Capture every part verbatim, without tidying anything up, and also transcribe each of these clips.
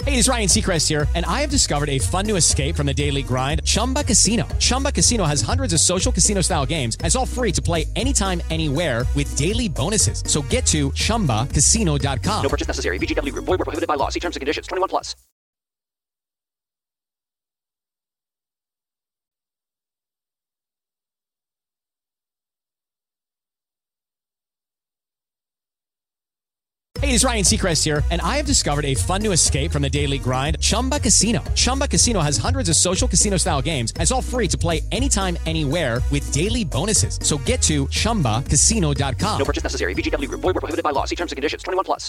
Hey, it's Ryan Seacrest here, and I have discovered a fun new escape from the daily grind, Chumba Casino. Chumba Casino has hundreds of social casino-style games, and it's all free to play anytime, anywhere with daily bonuses. So get to chumba casino dot com. No purchase necessary. V G W Group. Void where prohibited by law. See terms and conditions. twenty-one plus. Hey, it's Ryan Seacrest here, and I have discovered a fun new escape from the daily grind, Chumba Casino. Chumba Casino has hundreds of social casino-style games, and it's all free to play anytime, anywhere with daily bonuses. So get to chumba casino dot com. No purchase necessary. V G W Group. Void where prohibited by law. See terms and conditions. twenty-one plus.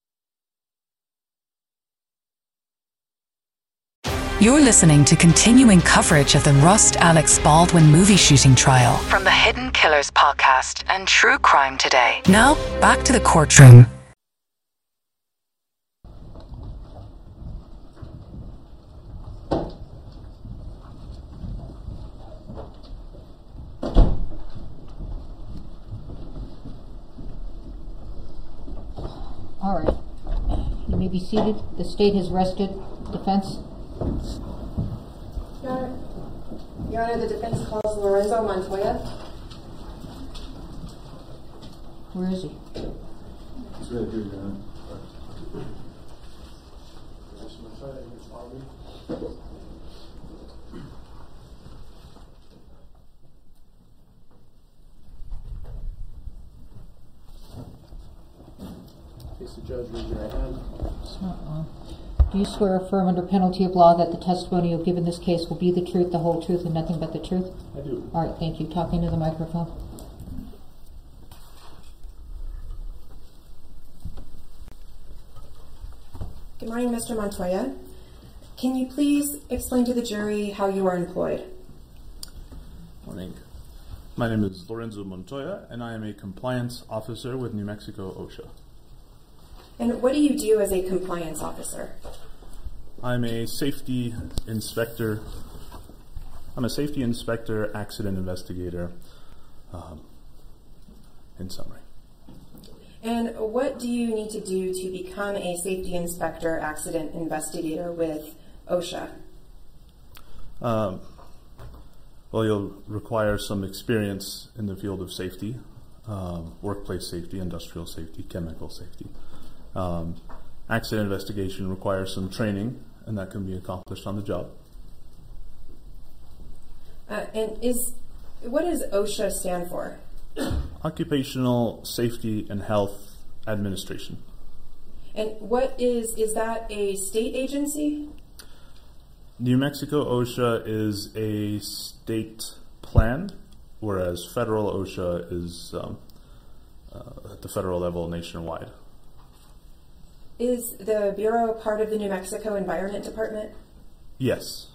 You're listening to continuing coverage of the Rust Alex Baldwin movie shooting trial from the Hidden Killers podcast and True Crime Today. Now, back to the courtroom. All right. You may be seated. The state has rested. Defense? Your Honor, Your Honor, the defense calls Lorenzo Montoya. Where is he? It's right here, Your Honor. Case the judge, raise your right hand. Uh, do you swear or affirm under penalty of law that the testimony you've given this case will be the truth, the whole truth, and nothing but the truth? I do. All right, thank you. Talk into the microphone. Good morning, Mister Montoya. Can you please explain to the jury how you are employed? Morning. My name is Lorenzo Montoya, and I am a compliance officer with New Mexico OSHA. And what do you do as a compliance officer? I'm a safety inspector. I'm a safety inspector, accident investigator, um, in summary. And what do you need to do to become a safety inspector, accident investigator with OSHA? Um, well, you'll require some experience in the field of safety, um, workplace safety, industrial safety, chemical safety. Um, accident investigation requires some training, and that can be accomplished on the job. Uh, and is what does OSHA stand for? Occupational Safety and Health Administration. And what is, is that a state agency? New Mexico OSHA is a state plan, whereas federal OSHA is um, uh, at the federal level nationwide. Is the Bureau part of the New Mexico Environment Department? Yes.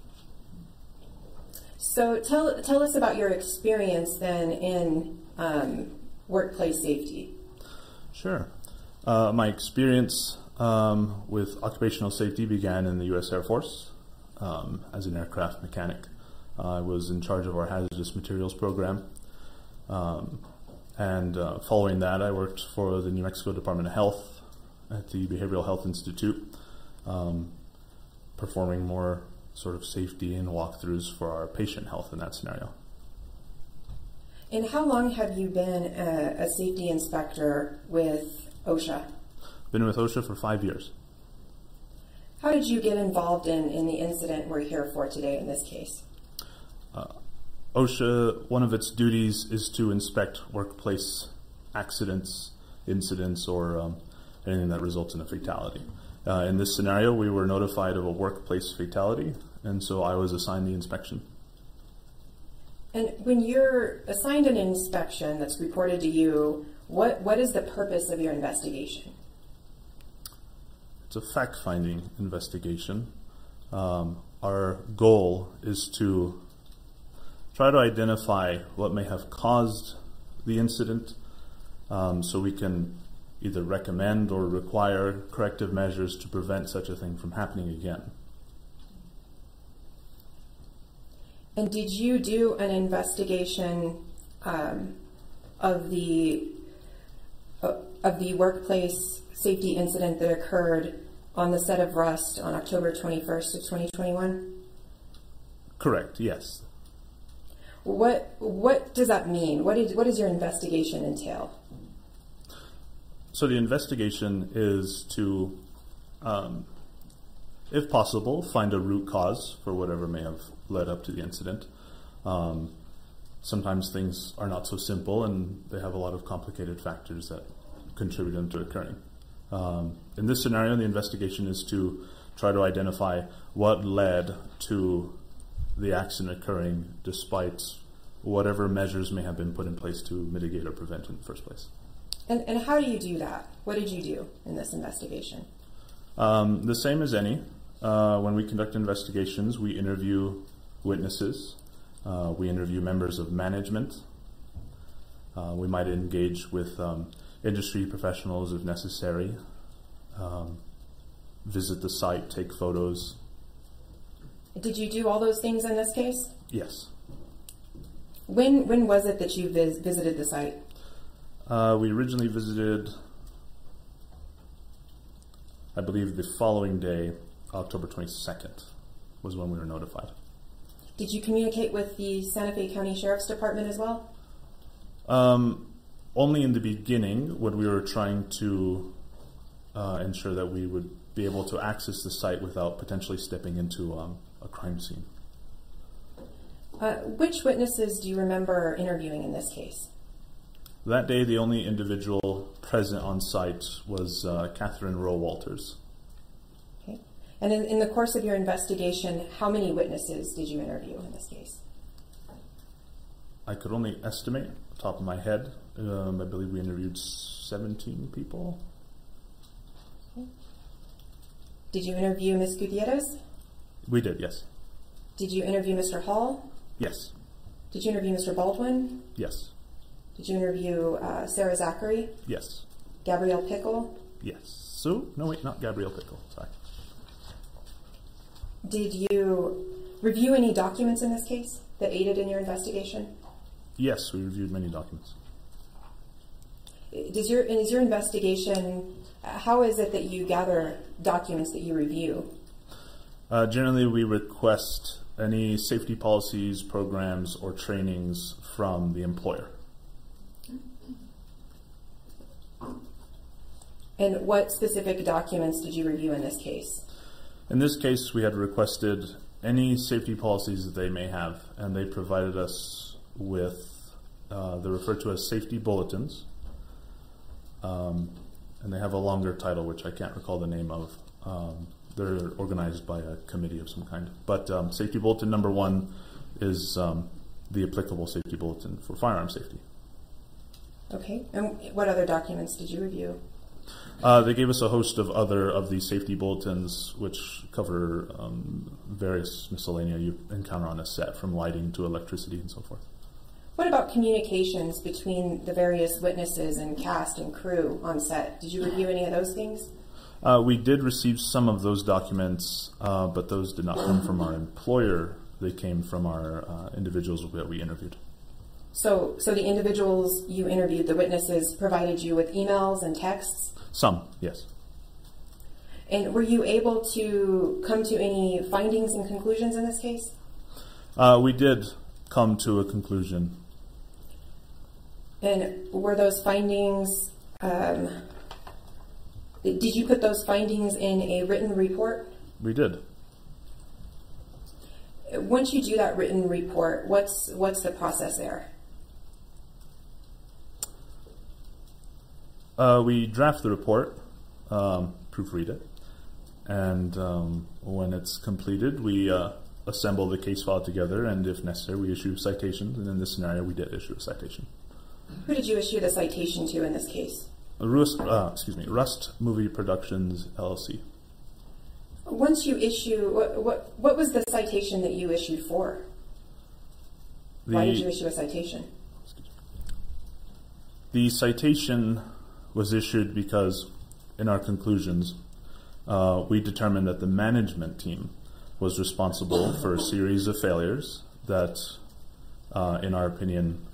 So tell, tell us about your experience then in um, workplace safety. Sure. Uh, my experience um, with occupational safety began in the U S Air Force um, as an aircraft mechanic. Uh, I was in charge of our hazardous materials program. Um, and uh, following that, I worked for the New Mexico Department of Health at the Behavioral Health Institute, um, performing more sort of safety and walkthroughs for our patient health in that scenario. And how long have you been a, a safety inspector with OSHA? Been with OSHA for five years. How did you get involved in, in the incident we're here for today in this case? Uh, OSHA, one of its duties is to inspect workplace accidents, incidents, or um, anything that results in a fatality. Uh, in this scenario, we were notified of a workplace fatality, and so I was assigned the inspection. And when you're assigned an inspection that's reported to you, what, what is the purpose of your investigation? It's a fact-finding investigation. Um, our goal is to try to identify what may have caused the incident, um, so we can either recommend or require corrective measures to prevent such a thing from happening again. And did you do an investigation um, of the uh, of the workplace safety incident that occurred on the set of Rust on October twenty-first of twenty twenty-one? Correct, yes. What what does that mean? What is what does your investigation entail? So the investigation is to, um, if possible, find a root cause for whatever may have led up to the incident. Um, sometimes things are not so simple, and they have a lot of complicated factors that contribute them to occurring. Um, in this scenario, the investigation is to try to identify what led to the accident occurring despite whatever measures may have been put in place to mitigate or prevent in the first place. And, and how do you do that? What did you do in this investigation? Um, the same as any. Uh, when we conduct investigations, we interview witnesses. Uh, we interview members of management. Uh, we might engage with um, industry professionals if necessary. Um, visit the site, take photos. Did you do all those things in this case? Yes. When when was it that you vis- visited the site? Uh, we originally visited, I believe, the following day, October twenty-second, was when we were notified. Did you communicate with the Santa Fe County Sheriff's Department as well? Um, only in the beginning, when we were trying to uh, ensure that we would be able to access the site without potentially stepping into um, a crime scene. Uh, which witnesses do you remember interviewing in this case? That day, the only individual present on site was uh, Catherine Rowe Walters. Okay. And in, in the course of your investigation, how many witnesses did you interview in this case? I could only estimate, off the top of my head. Um, I believe we interviewed seventeen people. Okay. Did you interview Miz Gutierrez? We did, yes. Did you interview Mister Hall? Yes. Did you interview Mister Baldwin? Yes. Did you interview uh, Sarah Zachary? Yes. Gabrielle Pickle? Yes. So, no wait, not Gabrielle Pickle, sorry. Did you review any documents in this case that aided in your investigation? Yes, we reviewed many documents. Does your, is your investigation, uh, how is it that you gather documents that you review? Uh, generally, we request any safety policies, programs, or trainings from the employer. And what specific documents did you review in this case? In this case, we had requested any safety policies that they may have, and they provided us with, uh, they're referred to as safety bulletins, um, and they have a longer title, which I can't recall the name of. Um, they're organized by a committee of some kind. But um, safety bulletin number one is um, the applicable safety bulletin for firearm safety. Okay, and what other documents did you review? Uh, they gave us a host of other of the safety bulletins, which cover um, various miscellanea you encounter on a set, from lighting to electricity and so forth. What about communications between the various witnesses and cast and crew on set? Did you review any of those things? Uh, we did receive some of those documents, uh, but those did not come from our employer. They came from our uh, individuals that we interviewed. So, so the individuals you interviewed, the witnesses, provided you with emails and texts? Some, yes. And were you able to come to any findings and conclusions in this case? Uh, we did come to a conclusion. And were those findings, um, did you put those findings in a written report? We did. Once you do that written report, what's what's the process there? Uh, we draft the report, um, proofread it, and um, when it's completed, we uh, assemble the case file together, and if necessary, we issue citations, and in this scenario, we did issue a citation. Who did you issue the citation to in this case? Rust, uh, excuse me, Rust Movie Productions, L L C. Once you issue, what, what, what was the citation that you issued for? The, Why did you issue a citation? The citation was issued because, in our conclusions, uh, we determined that the management team was responsible for a series of failures that, uh, in our opinion,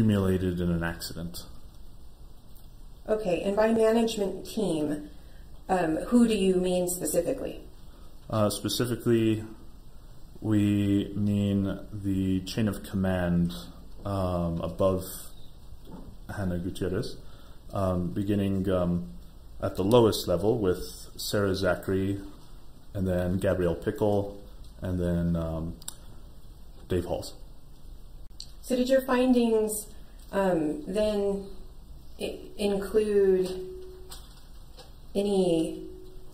accumulated in an accident. Okay, and by management team, Um, who do you mean specifically? Uh, specifically, we mean the chain of command um, above Hannah Gutierrez, um, beginning um, at the lowest level with Sarah Zachary, and then Gabrielle Pickle, and then um, Dave Halls. So did your findings um, then I- include any,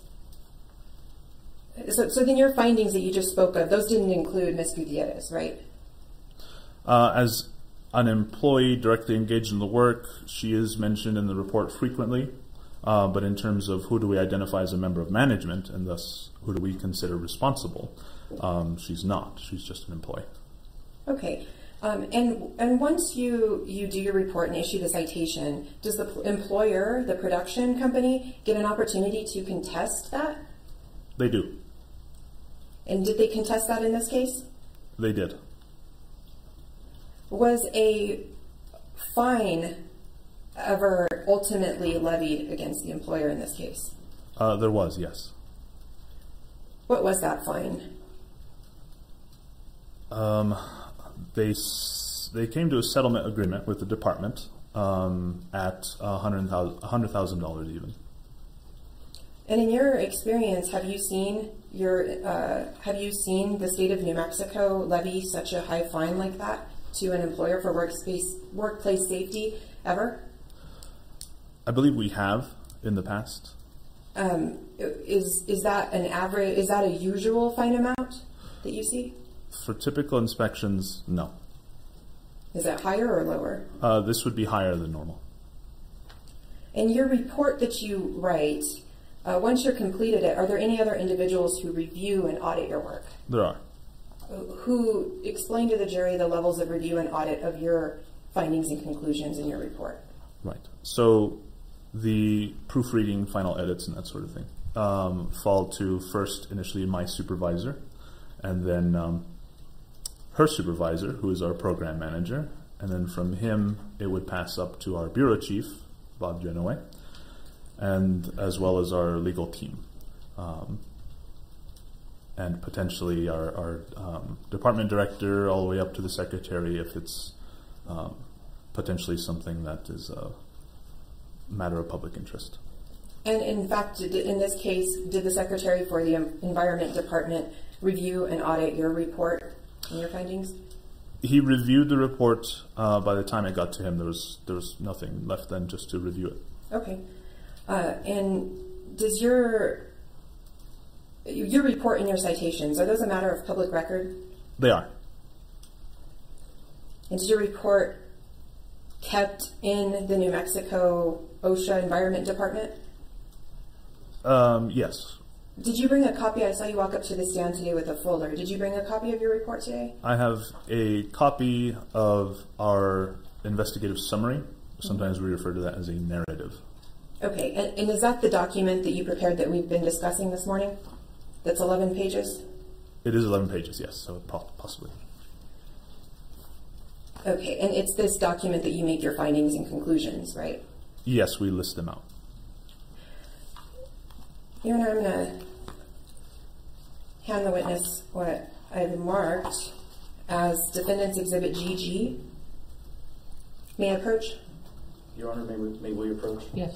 so, so then your findings that you just spoke of, those didn't include Miz Gutierrez, right? Uh, as an employee directly engaged in the work, she is mentioned in the report frequently, uh, but in terms of who do we identify as a member of management, and thus who do we consider responsible, um, she's not. She's just an employee. Okay. Um, and and once you, you do your report and issue the citation, does the p- employer, the production company, get an opportunity to contest that? They do. And did they contest that in this case? They did. Was a fine ever ultimately levied against the employer in this case? Uh, there was, yes. What was that fine? Um, they s- they came to a settlement agreement with the department um, at one hundred thousand dollars even. And in your experience, have you seen your uh, have you seen the state of New Mexico levy such a high fine like that to an employer for workspace workplace safety ever? I believe we have in the past. Um, is is that an average? Is that a usual fine amount that you see? For typical inspections, no. Is that higher or lower? Uh, this would be higher than normal. In your report that you write, uh, once you're completed it, are there any other individuals who review and audit your work? There are. Who explain to the jury the levels of review and audit of your findings and conclusions in your report? Right. So the proofreading, final edits, and that sort of thing um, fall to first initially my supervisor, and then um, her supervisor, who is our program manager, and then from him it would pass up to our bureau chief, Bob Genoway, and as well as our legal team, um, and potentially our, our um, department director, all the way up to the secretary, if it's um, potentially something that is a matter of public interest. And in fact, did, in this case, did the secretary for the Environment Department review and audit your report and your findings? He reviewed the report. Uh, by the time it got to him, there was there was nothing left then just to review it. Okay. Uh, and does your your report and your citations, are those a matter of public record? They are. And is your report kept in the New Mexico OSHA Environment Department? Um, yes. Did you bring a copy? I saw you walk up to the stand today with a folder. Did you bring a copy of your report today? I have a copy of our investigative summary. Sometimes we refer to that as a narrative. Okay, and, and is that the document that you prepared that we've been discussing this morning? That's eleven pages? It is eleven pages, yes, so po- possibly. Okay, and it's this document that you make your findings and conclusions, right? Yes, we list them out. Your Honor, I'm going to hand the witness what I've marked as Defendant's Exhibit G G. May I approach? Your Honor, may we, may we approach? Yes.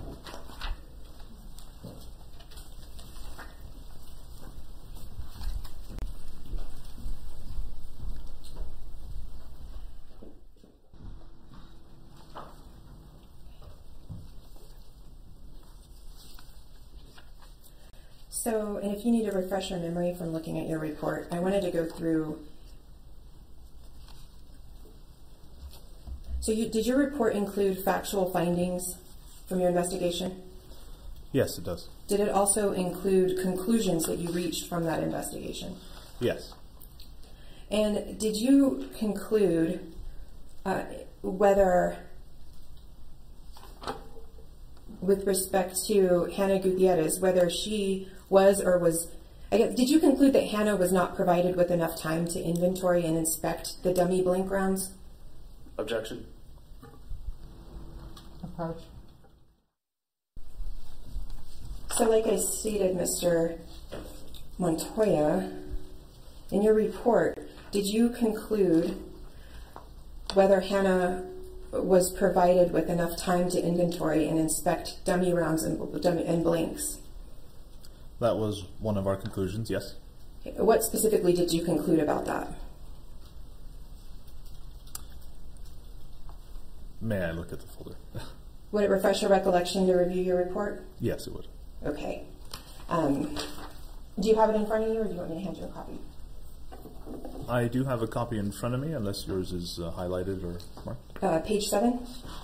So, and if you need to refresh your memory from looking at your report, I wanted to go through. So, you, did your report include factual findings from your investigation? Yes, it does. Did it also include conclusions that you reached from that investigation? Yes. And did you conclude uh, whether, with respect to Hannah Gutierrez, whether she was or was, I guess, did you conclude that Hannah was not provided with enough time to inventory and inspect the dummy blink rounds? Objection. Approach. So like I stated, Mister Montoya, in your report, did you conclude whether Hannah was provided with enough time to inventory and inspect dummy rounds and, dummy, and blanks? That was one of our conclusions, yes. Okay. What specifically did you conclude about that? May I look at the folder? Would it refresh your recollection to review your report? Yes, it would. Okay. Um, do you have it in front of you, or do you want me to hand you a copy? I do have a copy in front of me, unless yours is uh, highlighted or marked. Uh, page seven.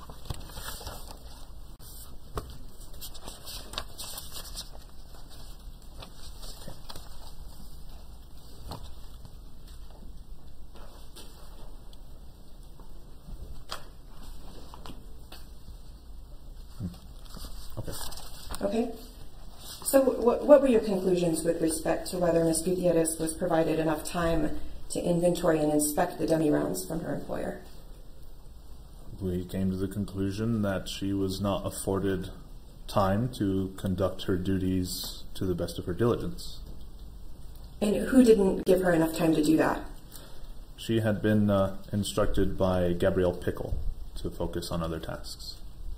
Okay. Okay. So what, what were your conclusions with respect to whether Miz Gutierrez was provided enough time to inventory and inspect the dummy rounds from her employer? We came to the conclusion that she was not afforded time to conduct her duties to the best of her diligence. And who didn't give her enough time to do that? She had been uh, instructed by Gabrielle Pickle to focus on other tasks.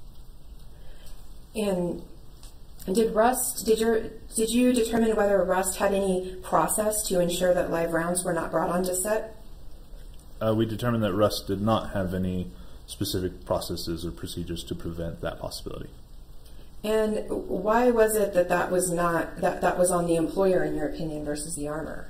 And And did Rust, did your, did you determine whether Rust had any process to ensure that live rounds were not brought onto set? Uh, we determined that Rust did not have any specific processes or procedures to prevent that possibility. And why was it that that was not, that, that was on the employer, in your opinion, versus the armor?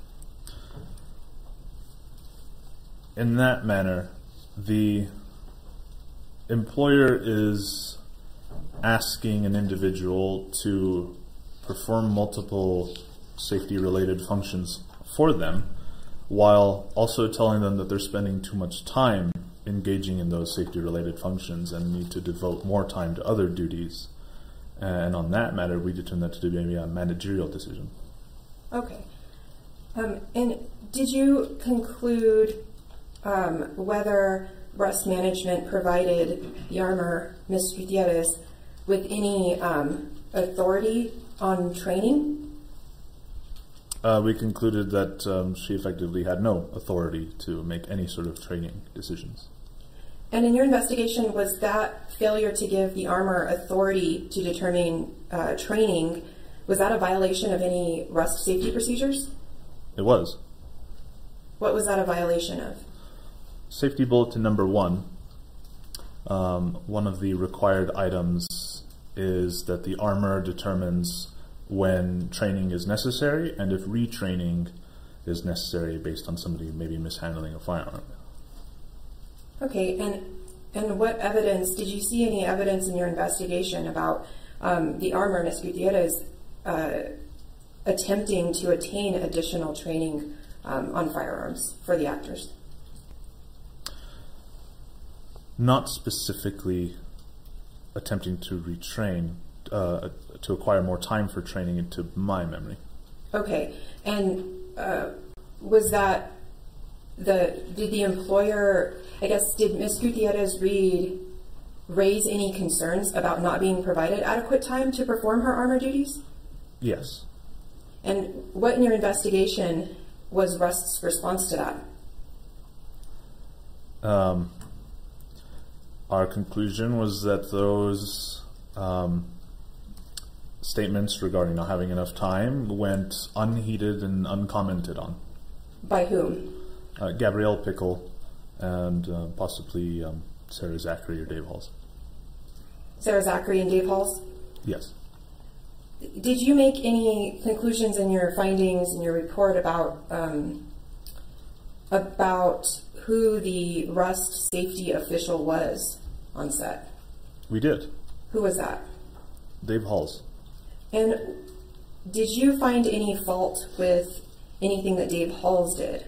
In that manner, the employer is asking an individual to perform multiple safety-related functions for them, while also telling them that they're spending too much time engaging in those safety-related functions and need to devote more time to other duties. And on that matter, we determined that to be maybe a managerial decision. Okay. Um, and did you conclude um, whether Rust Management provided the armor, Miz Gutierrez, with any um, authority on training? Uh, we concluded that um, she effectively had no authority to make any sort of training decisions. And in your investigation, was that failure to give the armor authority to determine uh, training, was that a violation of any Rust safety procedures? It was. What was that a violation of? Safety bulletin number one, um, one of the required items is that the armor determines when training is necessary and if retraining is necessary based on somebody maybe mishandling a firearm. Okay, and and what evidence, did you see any evidence in your investigation about um, the armor, Miz Gutierrez, uh, attempting to attain additional training um, on firearms for the actors? Not specifically attempting to retrain, uh, to acquire more time for training into my memory. Okay, and uh, was that the, did the employer, I guess, did Miz Gutierrez Reed raise any concerns about not being provided adequate time to perform her armor duties? Yes. And what in your investigation was Rust's response to that? Um, our conclusion was that those um, statements regarding not having enough time went unheeded and uncommented on. By whom? Uh, Gabrielle Pickle and uh, possibly um, Sarah Zachary or Dave Halls. Sarah Zachary and Dave Halls? Yes. Did you make any conclusions in your findings in your report about um, about who the Rust safety official was on set? We did. Who was that? Dave Halls. And did you find any fault with anything that Dave Halls did?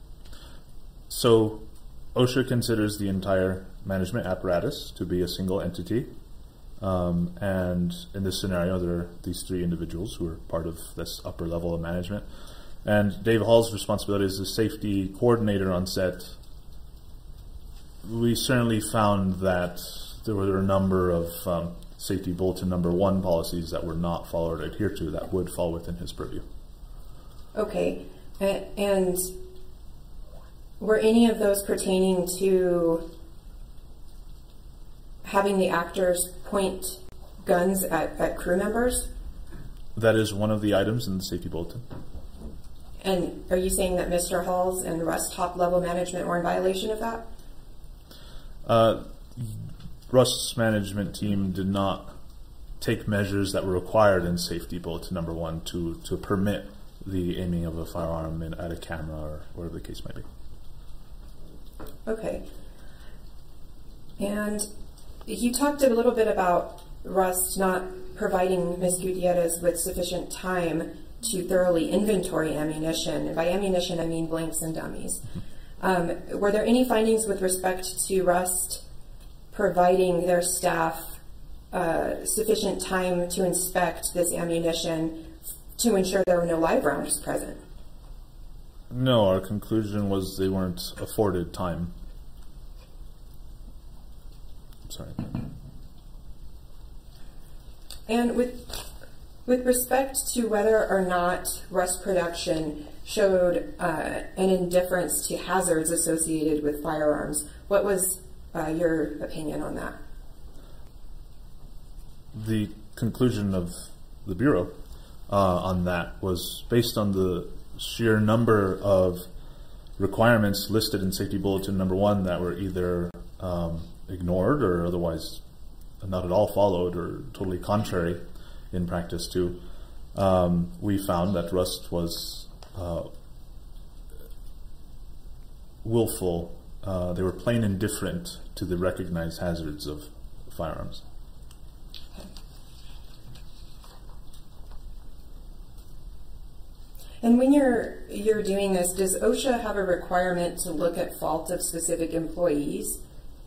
So OSHA considers the entire management apparatus to be a single entity. Um, and in this scenario, there are these three individuals who are part of this upper level of management. And Dave Hall's responsibility as the safety coordinator on set, we certainly found that there were a number of um, safety bulletin number one policies that were not followed or adhered to, that would fall within his purview. Okay, A- and were any of those pertaining to having the actors point guns at, at crew members? That is one of the items in the safety bulletin. And are you saying that Mister Halls and Rust top level management were in violation of that? Uh, Rust's management team did not take measures that were required in safety bulletin number one to, to permit the aiming of a firearm in, at a camera or whatever the case might be. Okay. And you talked a little bit about Rust not providing Miz Gutierrez with sufficient time to thoroughly inventory ammunition. And by ammunition, I mean blanks and dummies. Um, were there any findings with respect to Rust providing their staff uh, sufficient time to inspect this ammunition to ensure there were no live rounds present? No, our conclusion was they weren't afforded time. Sorry. And with with respect to whether or not Rust production showed uh, an indifference to hazards associated with firearms, what was uh, your opinion on that? The conclusion of the Bureau uh, on that was based on the sheer number of requirements listed in Safety Bulletin number one that were either um, ignored or otherwise not at all followed or totally contrary in practice to. Um, we found that Rust was uh, willful. Uh, they were plain indifferent to the recognized hazards of firearms. And when you're you're doing this, does OSHA have a requirement to look at fault of specific employees?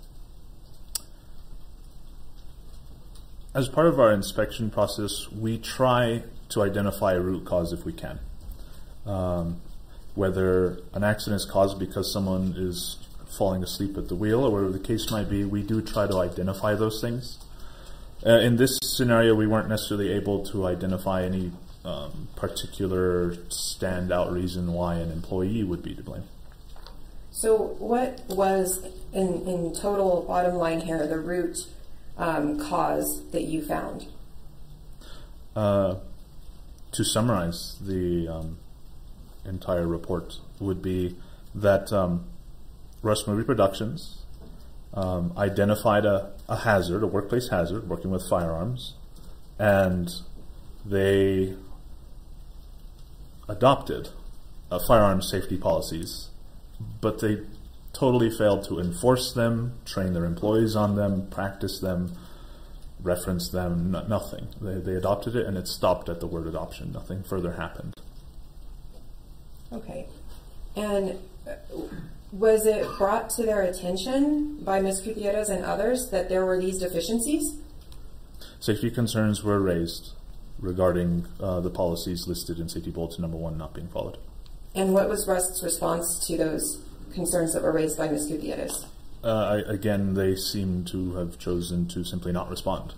As part of our inspection process, we try to identify a root cause if we can. Um, whether an accident is caused because someone is falling asleep at the wheel or whatever the case might be, we do try to identify those things. Uh, in this scenario, we weren't necessarily able to identify any um, particular standout reason why an employee would be to blame. So what was, in, in total bottom line here, the root um, cause that you found? Uh, to summarize the um, entire report would be that um, Rust Movie Productions um, identified a, a hazard, a workplace hazard, working with firearms, and they adopted uh, firearms safety policies, but they totally failed to enforce them, train their employees on them, practice them, reference them, n- nothing. They, they adopted it and it stopped at the word adoption. Nothing further happened. Okay. And uh, was it brought to their attention by Miz Gutierrez and others that there were these deficiencies? Safety concerns were raised regarding uh, the policies listed in Safety Bulletin number one not being followed. And what was Rust's response to those concerns that were raised by Miz Gutierrez? Uh, I, again, they seem to have chosen to simply not respond.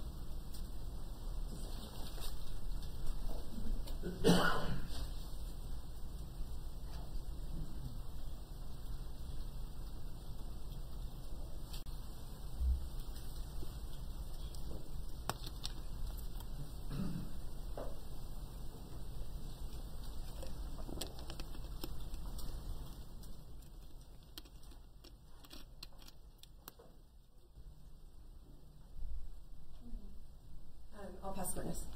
I'll pass the witness.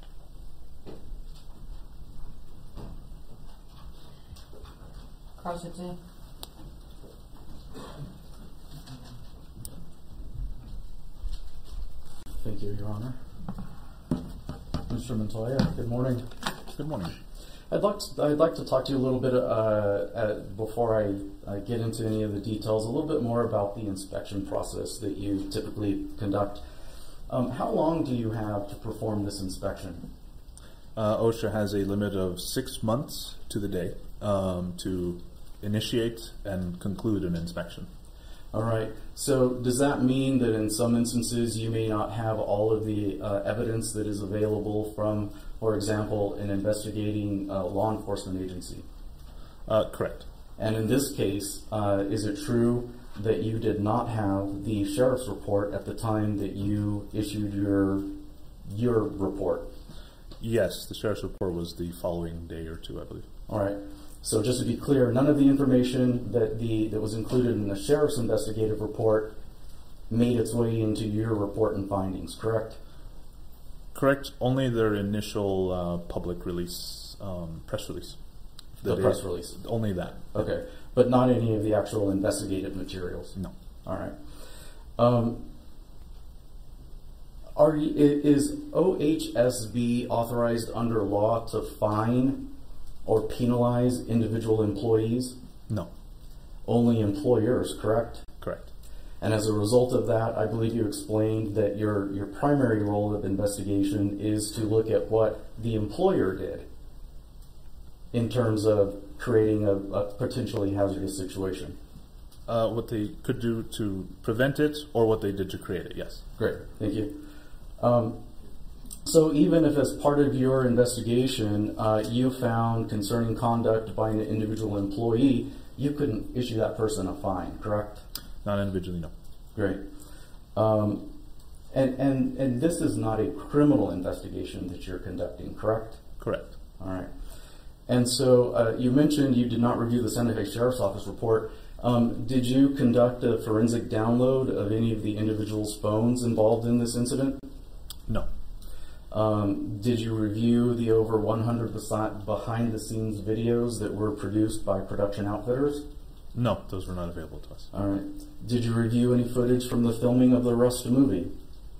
Cross-exam. Thank you, Your Honor. Mister Montoya, good morning. Good morning. I'd like to, I'd like to talk to you a little bit, uh, at, before I, I get into any of the details, a little bit more about the inspection process that you typically conduct. Um, how long do you have to perform this inspection? Uh, OSHA has a limit of six months to the day um, to initiate and conclude an inspection. All right. So does that mean that in some instances you may not have all of the uh, evidence that is available from, for example, an investigating uh, law enforcement agency? Uh, correct. And in this case, uh, is it true that you did not have the sheriff's report at the time that you issued your your report? Yes, the sheriff's report was the following day or two, I believe. All right. So just to be clear, none of the information that the that was included in the sheriff's investigative report made its way into your report and findings, correct? Correct. Only their initial uh, public release, um, press release. The That press is- release. Only that. Okay. But not any of the actual investigative materials? No. All right. Um, are you, i- is O H S B authorized under law to fine or penalize individual employees? No. Only employers, correct? Correct. And as a result of that, I believe you explained that your, your primary role of investigation is to look at what the employer did in terms of creating a, a potentially hazardous situation. Uh, what they could do to prevent it or what they did to create it, yes. Great, thank you. Um, so even if as part of your investigation uh, you found concerning conduct by an individual employee, you couldn't issue that person a fine, correct? Not individually, no. Great. Um, and, and, and this is not a criminal investigation that you're conducting, correct? Correct. All right. And so uh, you mentioned you did not review the Santa Fe Sheriff's Office report. Um, did you conduct a forensic download of any of the individuals' phones involved in this incident? No. Um, did you review the over one hundred behind-the-scenes videos that were produced by production outfitters? No, those were not available to us. All right. Did you review any footage from the filming of the Rust movie?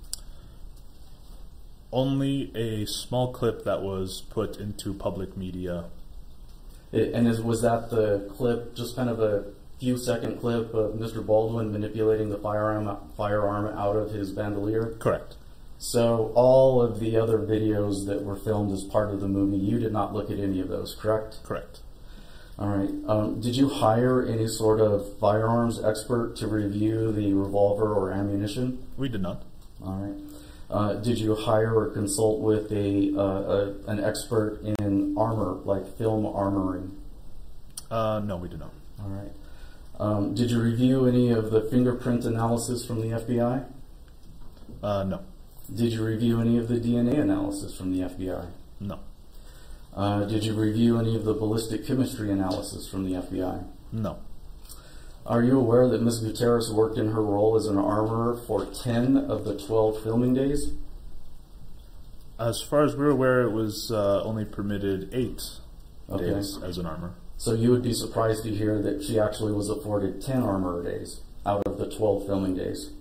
Only a small clip that was put into public media. It, and is, was that the clip, just kind of a few second clip of Mister Baldwin manipulating the firearm, firearm out of his bandolier? Correct. So all of the other videos that were filmed as part of the movie, you did not look at any of those, correct? Correct. All right. Um, did you hire any sort of firearms expert to review the revolver or ammunition? We did not. All right. Uh, did you hire or consult with a, uh, a an expert in armor, like film armoring? Uh, no, we did not. All right. Um, did you review any of the fingerprint analysis from the F B I? Uh, no. Did you review any of the D N A analysis from the F B I? No. Uh, did you review any of the ballistic chemistry analysis from the F B I? No. Are you aware that Miz Gutierrez worked in her role as an armorer for ten of the twelve filming days? As far as we're aware, it was uh, only permitted eight Okay. days as an armor. So you would be surprised to hear that she actually was afforded ten armorer days out of the twelve filming days.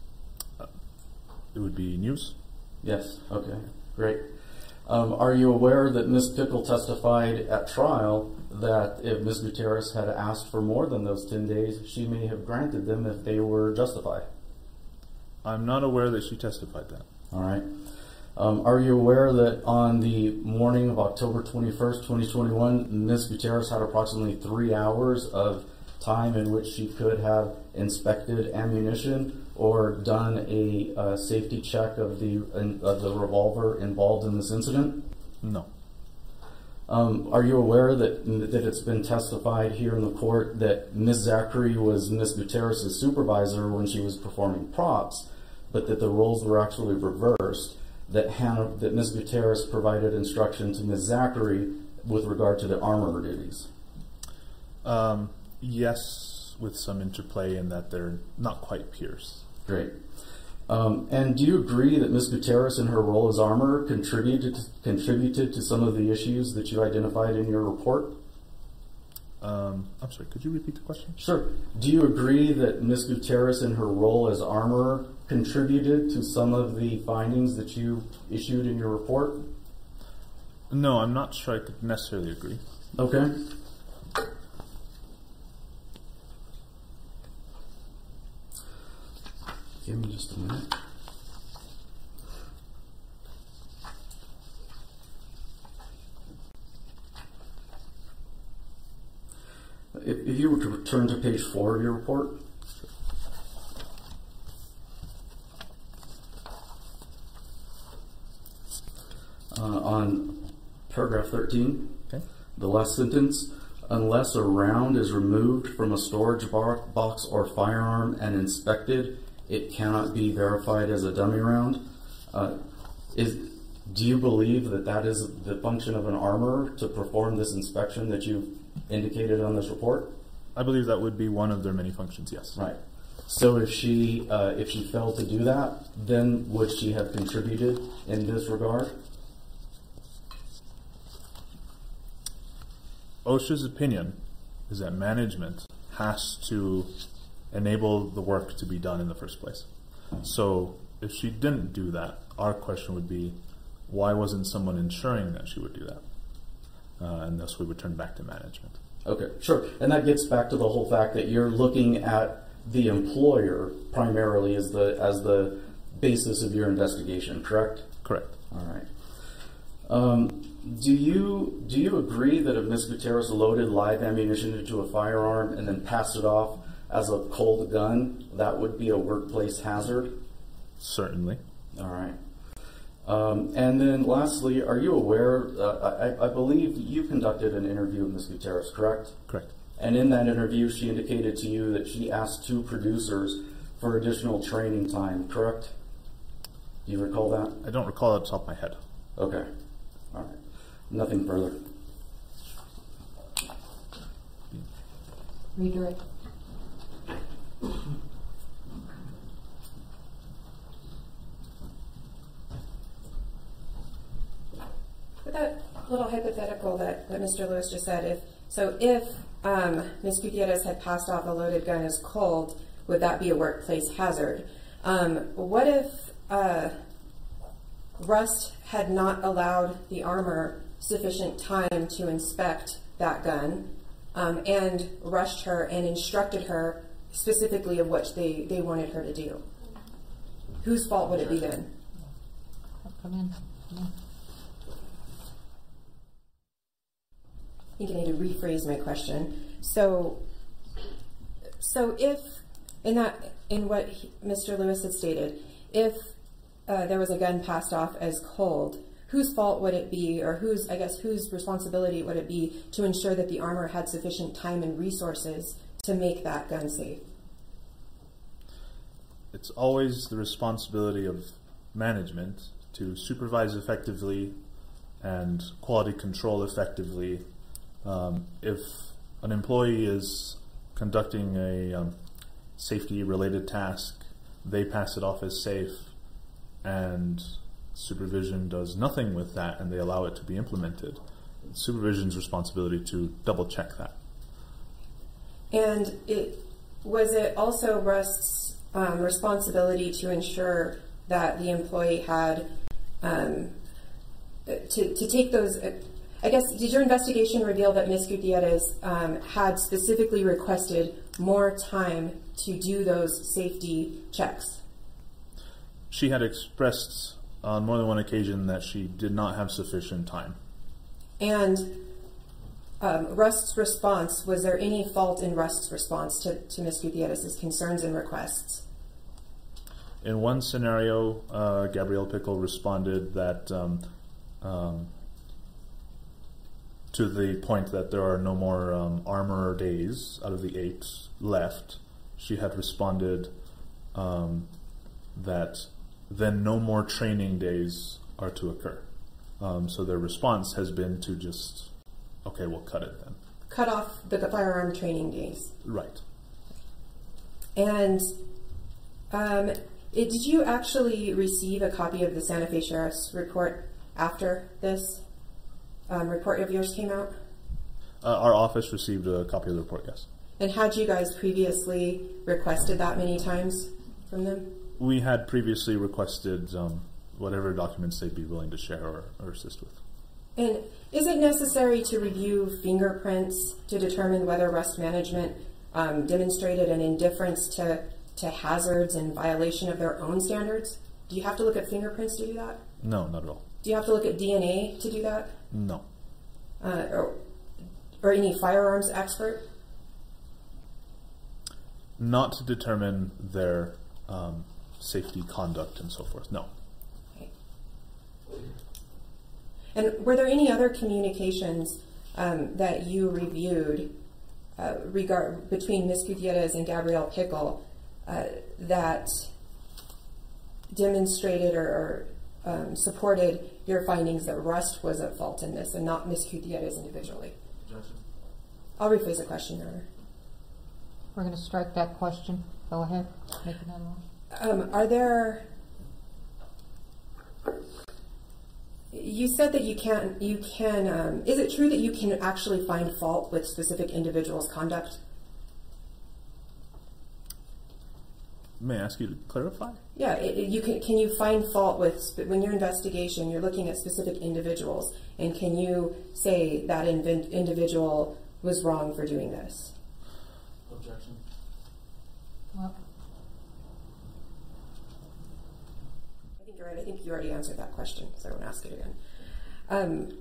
It would be news. Yes, okay, great. Um, are you aware that Miz Pickle testified at trial that if Miz Gutierrez had asked for more than those ten days, she may have granted them if they were justified? I'm not aware that she testified that. All right. Um, are you aware that on the morning of October twenty-first, twenty twenty-one, Miz Gutierrez had approximately three hours of time in which she could have inspected ammunition or done a uh, safety check of the in, of the revolver involved in this incident? No. Um, are you aware that that it's been testified here in the court that Miz Zachary was Miz Gutierrez's supervisor when she was performing props, but that the roles were actually reversed? That Hannah, that Miz Gutierrez provided instruction to Miz Zachary with regard to the armorer duties? Um, yes, with some interplay in that they're not quite peers. Great. Um, and do you agree that Miz Gutierrez in her role as armorer contributed to, contributed to some of the issues that you identified in your report? Um, I'm sorry, could you repeat the question? Sure. Do you agree that Miz Gutierrez in her role as armorer contributed to some of the findings that you issued in your report? No, I'm not sure I could necessarily agree. Okay. Give me just a minute. If, if you were to return to page four of your report. paragraph thirteen, Okay. the last sentence, unless a round is removed from a storage bar, box or firearm and inspected, it cannot be verified as a dummy round. Uh, is, do you believe that that is the function of an armorer to perform this inspection that you've indicated on this report? I believe that would be one of their many functions, yes. Right. So if she uh, if she failed to do that, then would she have contributed in this regard? OSHA's opinion is that management has to enable the work to be done in the first place. So if she didn't do that, our question would be, why wasn't someone ensuring that she would do that? Uh, and thus we would turn back to management. Okay, sure. And that gets back to the whole fact that you're looking at the employer primarily as the as the basis of your investigation, correct? Correct. All right. Um, do you do you agree that if Miz Gutierrez loaded live ammunition into a firearm and then passed it off as a cold gun, that would be a workplace hazard? Certainly. All right. Um, and then lastly, are you aware, uh, I, I believe you conducted an interview with Miz Gutierrez, correct? Correct. And in that interview, she indicated to you that she asked two producers for additional training time, correct? Do you recall that? I don't recall at the top of my head. Okay. All right. Nothing further. Redirect. With that little hypothetical that, that Mister Lewis just said, if so if um, Miz Gutierrez had passed off a loaded gun as cold, would that be a workplace hazard? Um, what if uh, Rust had not allowed the armor sufficient time to inspect that gun um, and rushed her and instructed her specifically of what they, they wanted her to do? Whose fault would it be then? Come in. Come in. I think I need to rephrase my question. So, so if in that in what he, Mister Lewis had stated, if uh, there was a gun passed off as cold, whose fault would it be, or whose I guess whose responsibility would it be to ensure that the armor had sufficient time and resources to make that gun safe? It's always the responsibility of management to supervise effectively and quality control effectively. Um, if an employee is conducting a um, safety-related task, they pass it off as safe, and supervision does nothing with that, and they allow it to be implemented. It's supervision's responsibility to double-check that. And it was it also Rust's um, responsibility to ensure that the employee had um, to to take those. Uh, I guess, did your investigation reveal that Miz Gutierrez um, had specifically requested more time to do those safety checks? She had expressed on more than one occasion that she did not have sufficient time. And um, Rust's response, was there any fault in Rust's response to, to Miz Gutierrez's concerns and requests? In one scenario, uh, Gabrielle Pickle responded that um, um, to the point that there are no more um, armor days out of the eight left. She had responded um, that then no more training days are to occur. Um, so their response has been to just, okay, we'll cut it then. Cut off the firearm training days. Right. And um, it, did you actually receive a copy of the Santa Fe Sheriff's report after this Um, report of yours came out? Uh, our office received a copy of the report, yes. And had you guys previously requested that many times from them? We had previously requested um, whatever documents they'd be willing to share or, or assist with. And is it necessary to review fingerprints to determine whether Rust Management um, demonstrated an indifference to, to hazards and violation of their own standards? Do you have to look at fingerprints to do that? No, not at all. Do you have to look at D N A to do that? No. Uh, or, or any firearms expert? Not to determine their um, safety conduct and so forth, no. Okay. And were there any other communications um, that you reviewed uh, regard between Miz Gutierrez and Gabrielle Pickle uh, that demonstrated or, or um, supported your findings that Rust was at fault in this and not Miz Gutierrez individually? Objection. I'll rephrase the question, Your Honor. We're going to strike that question. Go ahead. Make another one. Um, are there... You said that you can, you can, um, is it true that you can actually find fault with specific individuals' conduct? May I ask you to clarify? Yeah, it, it- you can, can you find fault with, sp- when your investigation, you're looking at specific individuals, and can you say that inv- individual was wrong for doing this? Objection. Well, I think you're right. I think you already answered that question, so I won't ask it again. Um,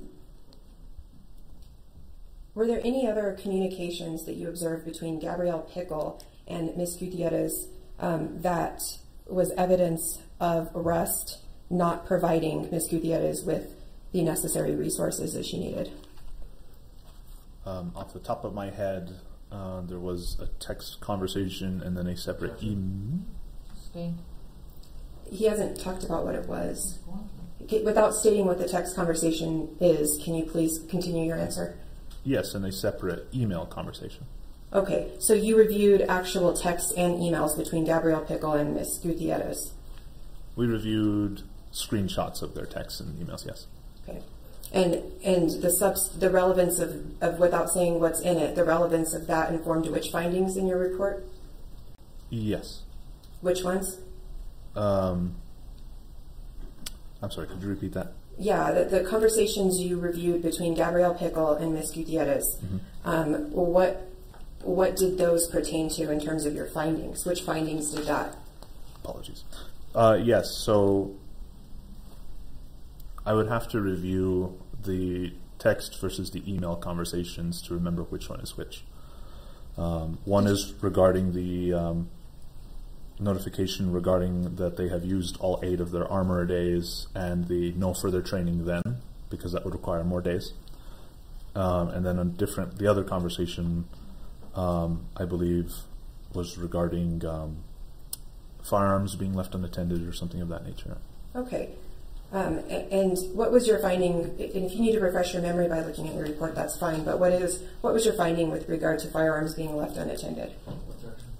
were there any other communications that you observed between Gabrielle Pickle and Miz Gutierrez um, that was evidence of Rust not providing Miz Gutierrez with the necessary resources that she needed? Um, off the top of my head, uh, there was a text conversation and then a separate email. stay. He hasn't talked about what it was. Okay, without stating what the text conversation is, can you please continue your answer? Yes, and a separate email conversation. Okay, so you reviewed actual text and emails between Gabrielle Pickle and Miz Gutierrez. We reviewed screenshots of their texts and emails, yes. Okay, and and the subs the relevance of, of without saying what's in it, the relevance of that informed which findings in your report? Yes. Which ones? Um, I'm sorry, could you repeat that? Yeah, the, the conversations you reviewed between Gabrielle Pickle and Miz Gutierrez. Mhm. Um, what what did those pertain to in terms of your findings? Which findings did that? Apologies. Uh, yes, so I would have to review the text versus the email conversations to remember which one is which. Um, one is regarding the um, notification regarding that they have used all eight of their armor days and the no further training then, because that would require more days. Um, and then a different, the other conversation, um, I believe, was regarding um, firearms being left unattended or something of that nature. Okay. Um, a- and what was your finding, and if you need to refresh your memory by looking at your report, that's fine, but what is what was your finding with regard to firearms being left unattended? Objection.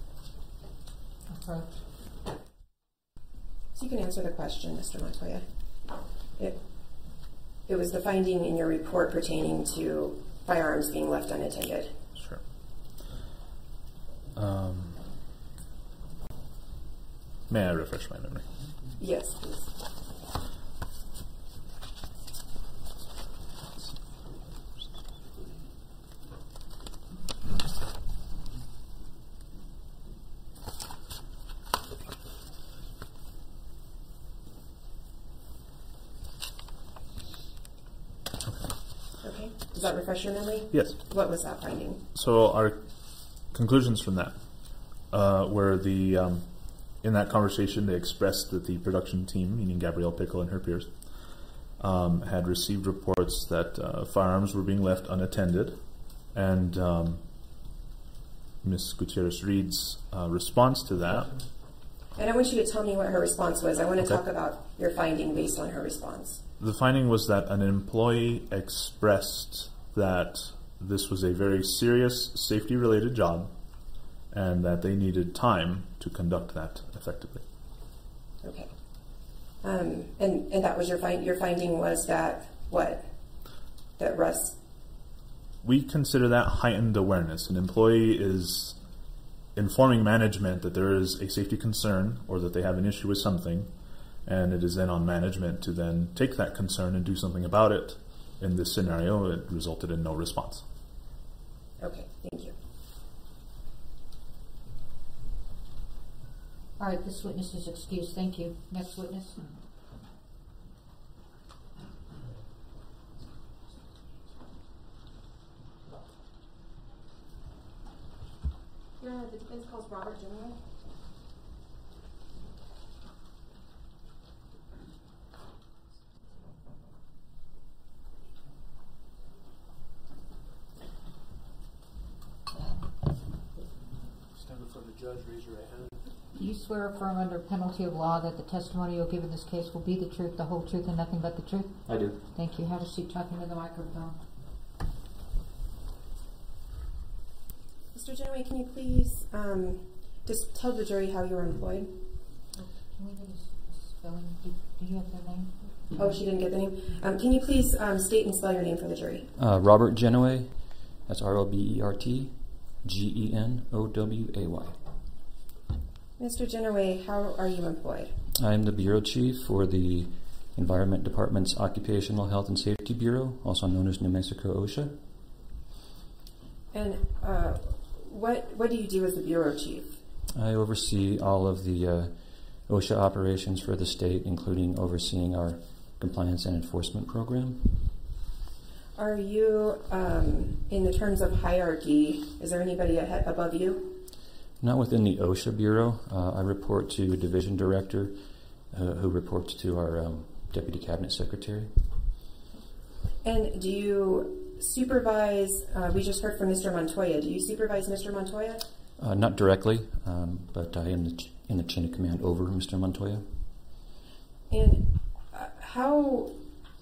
Okay. So you can answer the question, Mister Montoya. It, it was the finding in your report pertaining to firearms being left unattended. Sure. Um, may I refresh my memory? Yes, please. Okay. Does that refresh your memory? Yes. What was that finding? So our conclusions from that uh, were the um, in that conversation they expressed that the production team, meaning Gabrielle Pickle and her peers, um, had received reports that uh, firearms were being left unattended, and um, Miz Gutierrez Reed's uh, response to that. And I want you to tell me what her response was. I want to Okay. talk about your finding based on her response. The finding was that an employee expressed that this was a very serious safety-related job and that they needed time to conduct that effectively. Okay. Um, and, and that was your find. Your finding was that what? That Russ. We consider that heightened awareness. An employee is informing management that there is a safety concern or that they have an issue with something, and it is then on management to then take that concern and do something about it. In this scenario, it resulted in no response. Okay. Thank you. All right, this witness is excused. Thank you. Next witness. Your Honor, the defense calls Robert General. Judge, raise your right hand. Do you swear or affirm under penalty of law that the testimony you'll give in this case will be the truth, the whole truth, and nothing but the truth? I do. Thank you. Have a seat talking to the microphone. Mister Genoway, can you please um, just tell the jury how you were employed? Can we get a spelling? Do, do you have the name? Oh, she didn't get the name. Um, can you please um, state and spell your name for the jury? Uh, Robert Genoway. That's R O B E R T G E N O W A Y. Mister Genoway, how are you employed? I am the Bureau Chief for the Environment Department's Occupational Health and Safety Bureau, also known as New Mexico OSHA. And uh, what what do you do as the Bureau Chief? I oversee all of the uh, OSHA operations for the state, including overseeing our compliance and enforcement program. Are you, um, in the terms of hierarchy, is there anybody ahead, above you? Not within the OSHA Bureau. Uh, I report to a division director uh, who reports to our um, Deputy Cabinet Secretary. And do you supervise, uh, we just heard from Mister Montoya, do you supervise Mister Montoya? Uh, not directly, um, but I am the ch- in the chain of command over Mister Montoya. And uh, how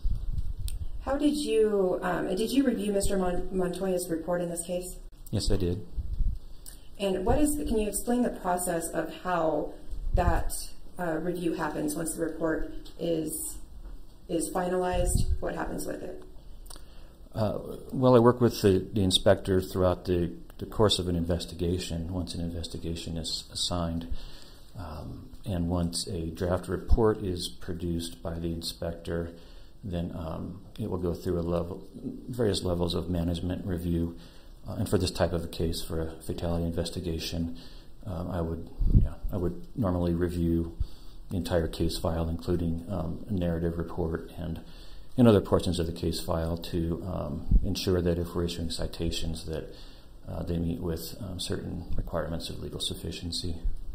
how did you, um, did you review Mister Mon- Montoya's report in this case? Yes, I did. And what is, can you explain the process of how that uh, review happens once the report is is finalized? What happens with it? Uh, well, I work with the, the inspector throughout the, the course of an investigation, once an investigation is assigned. Um, and once a draft report is produced by the inspector, then um, it will go through a level, various levels of management review. Uh, and for this type of a case, for a fatality investigation, um, I would, yeah, I would normally review the entire case file, including um, a narrative report and and other portions of the case file, to um, ensure that if we're issuing citations, that uh, they meet with um, certain requirements of legal sufficiency.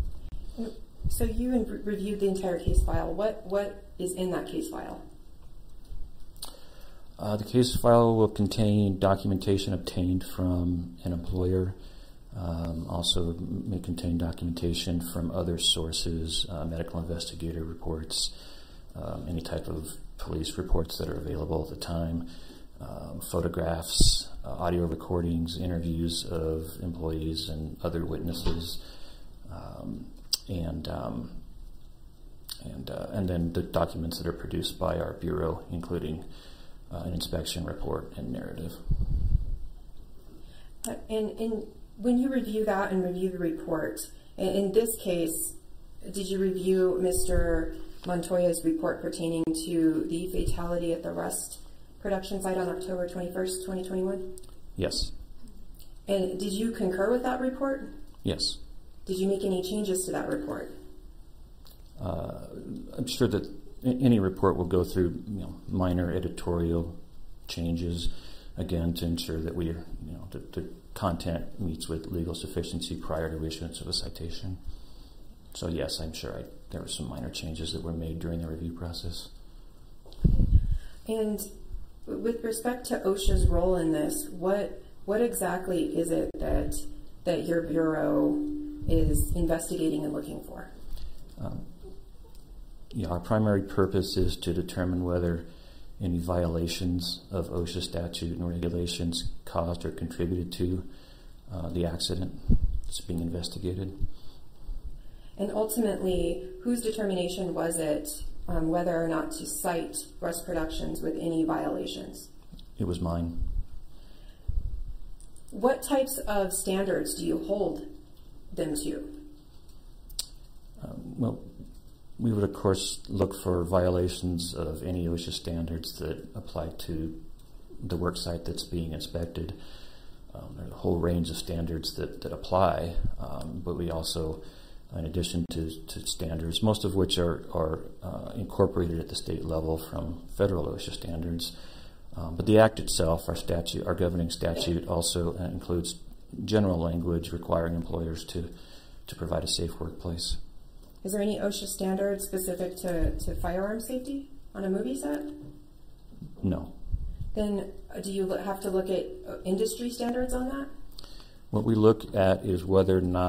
So you in- reviewed the entire case file. What what is in that case file? Uh, the case file will contain documentation obtained from an employer. Um, also may contain documentation from other sources, uh, medical investigator reports, um, any type of police reports that are available at the time, um, photographs, uh, audio recordings, interviews of employees and other witnesses, um, and um, and uh, and then the documents that are produced by our bureau, including uh, an inspection report and narrative. Uh, and and when you review that and review the report, in, in this case, did you review Mister Montoya's report pertaining to the fatality at the Rust production site on October twenty-first, twenty twenty-one? Yes. And did you concur with that report? Yes. Did you make any changes to that report? Uh, I'm sure that any report will go through, you know, minor editorial changes, again, to ensure that we, you know, the, the content meets with legal sufficiency prior to issuance of a citation. So yes, I'm sure I, there were some minor changes that were made during the review process. And with respect to OSHA's role in this, what what exactly is it that that your bureau is investigating and looking for? Um, yeah, our primary purpose is to determine whether any violations of OSHA statute and regulations caused or contributed to uh, the accident that's being investigated. And ultimately, whose determination was it um, whether or not to cite Rust Productions with any violations? It was mine. What types of standards do you hold them to? Um, well, we would, of course, look for violations of any OSHA standards that apply to the work site that's being inspected. Um, there's a whole range of standards that, that apply, um, but we also, in addition to, to standards, most of which are, are uh, incorporated at the state level from federal OSHA standards. Um, but the Act itself, our statute, our governing statute, also uh, includes general language requiring employers to, to provide a safe workplace. Is there any OSHA standard specific to, to firearm safety on a movie set? No. Then uh, do you have to look at uh, industry standards on that? What we look at is whether or not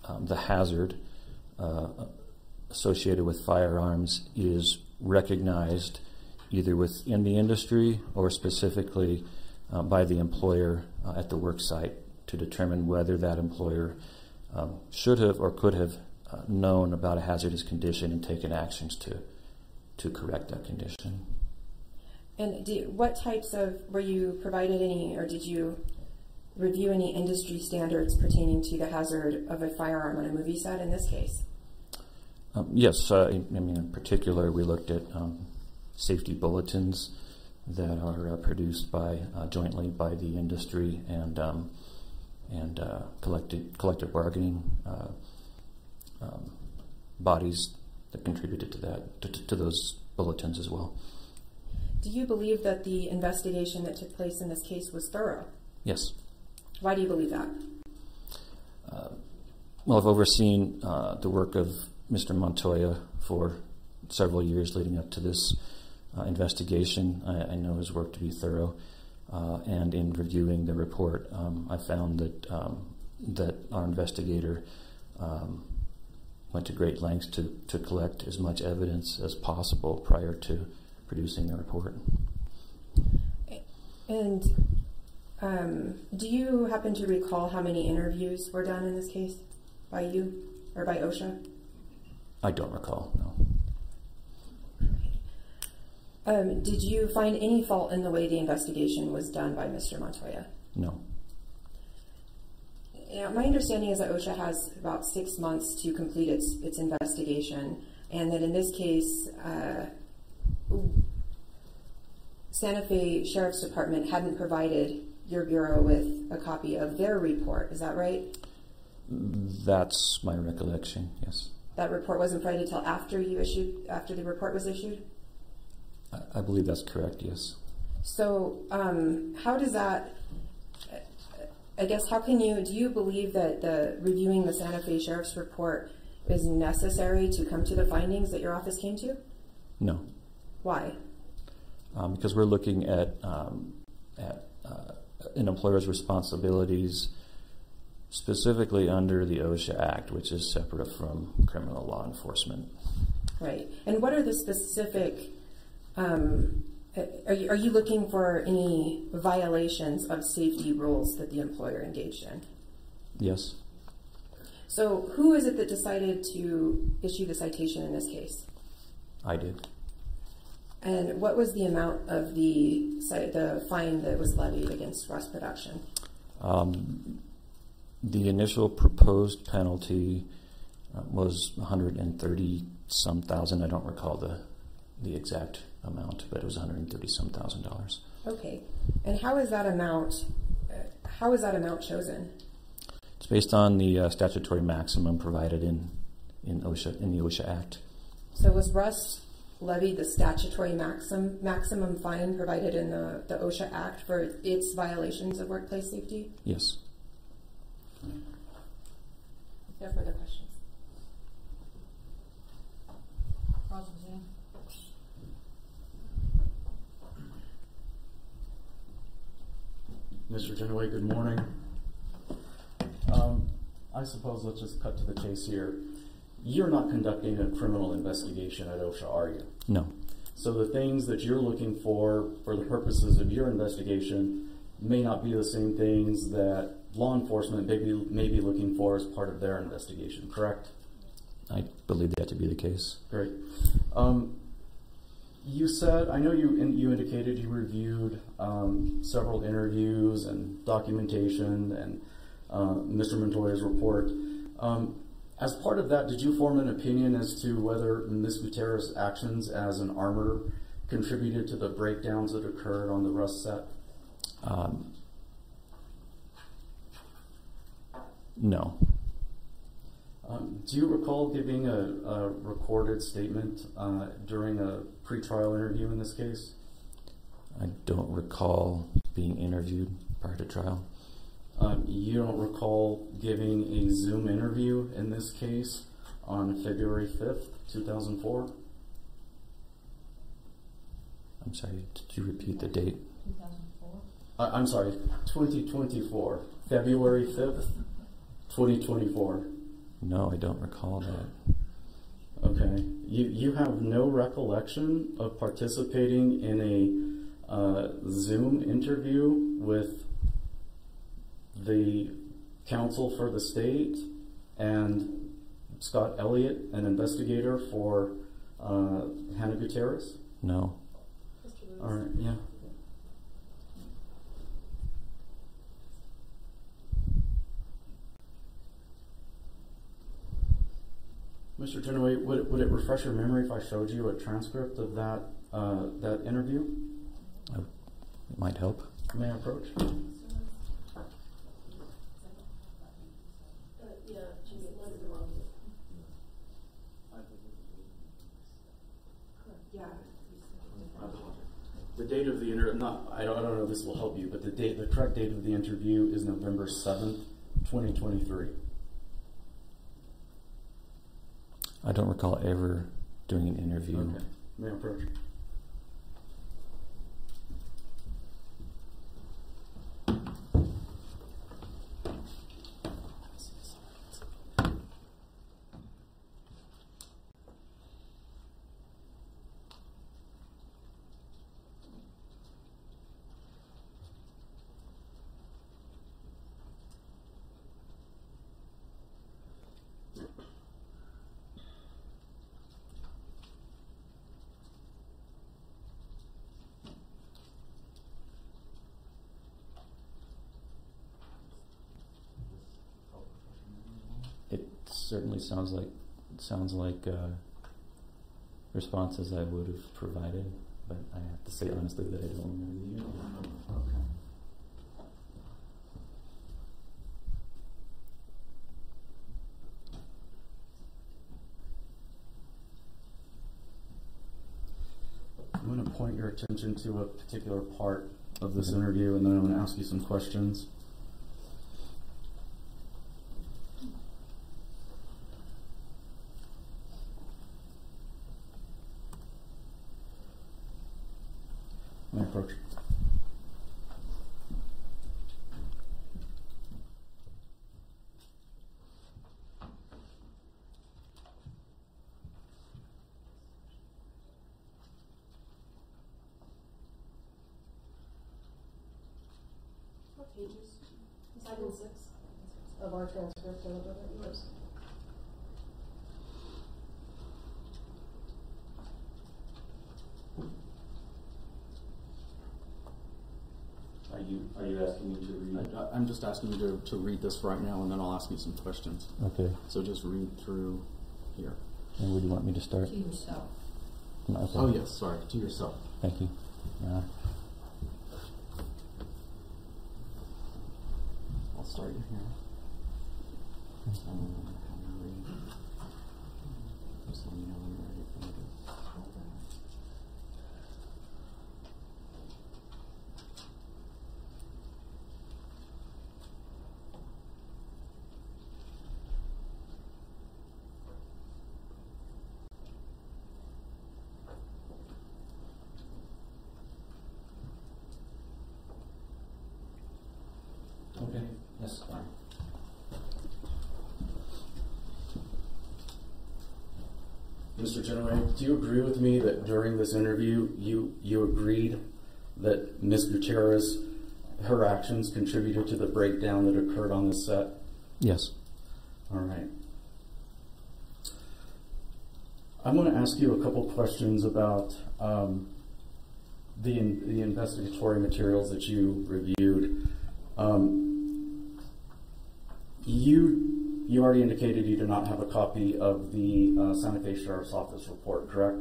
um, the hazard uh, associated with firearms is recognized either within the industry or specifically uh, by the employer uh, at the work site to determine whether that employer um, should have or could have uh, known about a hazardous condition and taken actions to to correct that condition. And do, what types of, were you provided any, or did you review any industry standards pertaining to the hazard of a firearm on a movie set in this case? Um, yes, uh, I mean, in particular, we looked at um, safety bulletins that are uh, produced by uh, jointly by the industry and um, and uh, collective collective bargaining uh, um, bodies that contributed to that to, to those bulletins as well. Do you believe that the investigation that took place in this case was thorough? Yes. Why do you believe that? Uh, well, I've overseen uh, the work of Mister Montoya for several years leading up to this uh, investigation. I, I know his work to be thorough, uh, and in reviewing the report, um, I found that um, that our investigator um, went to great lengths to, to collect as much evidence as possible prior to producing the report. And um, do you happen to recall how many interviews were done in this case by you or by OSHA? I don't recall, no. Um, did you find any fault in the way the investigation was done by Mister Montoya? No. Now, my understanding is that OSHA has about six months to complete its, its investigation, and that in this case, uh, Santa Fe Sheriff's Department hadn't provided your bureau with a copy of their report. Is that right? That's my recollection, yes. That report wasn't provided until after you issued, after the report was issued? I, I believe that's correct, yes. So, um, how does that, I guess, how can you, do you believe that the reviewing the Santa Fe Sheriff's report is necessary to come to the findings that your office came to? No. Why? Um, because we're looking at um, at uh, an employer's responsibilities specifically under the OSHA Act, which is separate from criminal law enforcement. Right. And what are the specific, um, are you, are you looking for any violations of safety rules that the employer engaged in? Yes. So who is it that decided to issue the citation in this case? I did. And what was the amount of the the fine that was levied against Rust Production? Um, the initial proposed penalty uh, was one hundred thirty some thousand. I don't recall the the exact amount, but it was one hundred thirty some thousand dollars. Okay. And how is that amount? Uh, how is that amount chosen? It's based on the uh, statutory maximum provided in in OSHA in the OSHA Act. So was Rust levied the statutory maximum maximum fine provided in the, the OSHA Act for its violations of workplace safety? Yes. No further questions. Cross-exam. Mister Genoway, good morning. Um, I suppose let's just cut to the chase here. You're not conducting a criminal investigation at OSHA, are you? No. So the things that you're looking for for the purposes of your investigation may not be the same things that law enforcement may be, may be looking for as part of their investigation, correct? I believe that to be the case. Great. Um, you said, I know you in, you indicated you reviewed um, several interviews and documentation and uh, Mister Montoya's report. Um, As part of that, did you form an opinion as to whether Miz Gutierrez's actions as an armor contributed to the breakdowns that occurred on the Rust set? Um, no. Um, do you recall giving a, a recorded statement uh, during a pretrial interview in this case? I don't recall being interviewed prior to trial. Um, you don't recall giving a Zoom interview in this case on February fifth, two thousand four? I'm sorry, did you repeat the date? two thousand four? Uh, I'm sorry, twenty twenty-four, February fifth, twenty twenty-four. No, I don't recall that. Okay. You you have no recollection of participating in a uh, Zoom interview with the counsel for the state and Scott Elliott, an investigator for uh, Hannah Gutierrez? No. All right, yeah. Mister Genoway, would it, would it refresh your memory if I showed you a transcript of that uh, that interview? Oh, it might help. May I approach? The date of the inter not I don't, I don't know if this will help you, but the date the correct date of the interview is November seventh, twenty twenty-three. I don't recall ever doing an interview. Okay. May I approach? Certainly sounds like sounds like uh, responses I would have provided, but I have to say honestly that I don't remember the year. Okay. I'm going to point your attention to a particular part of this interview, and then I'm going to ask you some questions. My approach. What pages? Five and six of our transcript and of yours. Are you, are you asking me to read? I, I'm just asking you to, to read this right now, and then I'll ask you some questions. Okay. So just read through here. And where do you want me to start? To yourself. No, okay. Oh, yes, sorry, to yourself. Thank you. Uh, I'll start you here. Um, read. Just let me know when you're ready for me to. okay. Yes. Fine. Mister Genoway, do you agree with me that during this interview you you agreed that Miz Gutierrez, her actions contributed to the breakdown that occurred on the set? Yes. All right. I'm going to ask you a couple questions about um, the in, the investigatory materials that you reviewed. Um, you you already indicated you do not have a copy of the uh, Santa Fe Sheriff's Office report, correct?